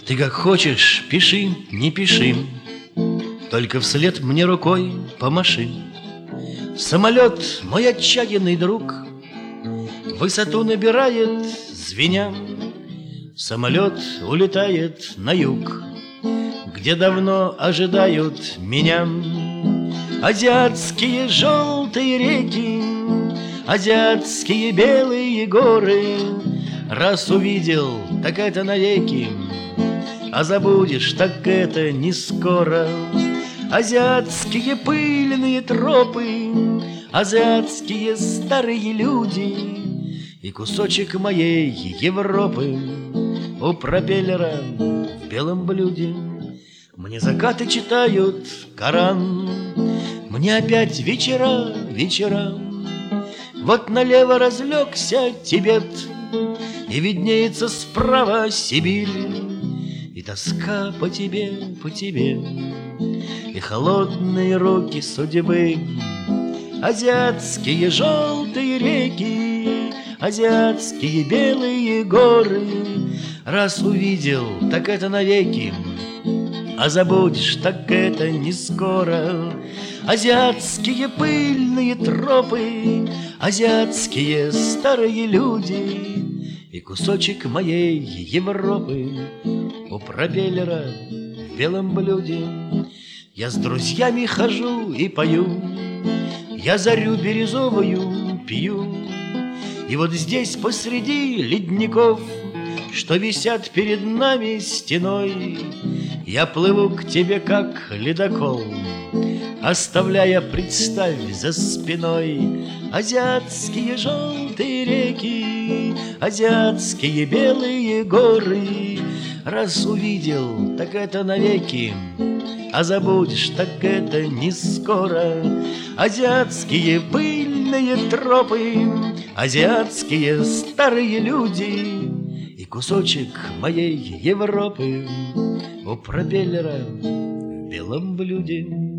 Ты как хочешь, пиши, не пиши, только вслед мне рукой помаши. Самолет, мой отчаянный друг, высоту набирает, звеня. Самолет улетает на юг, где давно ожидают меня. Азиатские желтые реки, азиатские белые горы. Раз увидел, так это навеки, а забудешь, так это не скоро. Азиатские пыльные тропы, азиатские старые люди и кусочек моей Европы у пропеллера в белом блюде. Мне закаты читают Коран, мне опять вечера, вечера. Вот налево разлегся Тибет, и виднеется справа Сибирь. И тоска по тебе, по тебе, и холодные руки судьбы. Азиатские желтые реки, азиатские белые горы. Раз увидел, так это навеки, а забудешь, так это не скоро. Азиатские пыльные тропы, азиатские старые люди и кусочек моей Европы у пропеллера в белом блюде. Я с друзьями хожу и пою, я зарю бирюзовую пью. И вот здесь посреди ледников, что висят перед нами стеной, я плыву к тебе, как ледокол, оставляя, представь, за спиной азиатские желтые реки, азиатские белые горы. Раз увидел, так это навеки, а забудешь, так это не скоро. Азиатские пыльные тропы, азиатские старые люди и кусочек моей Европы у пропеллера в белом блюде.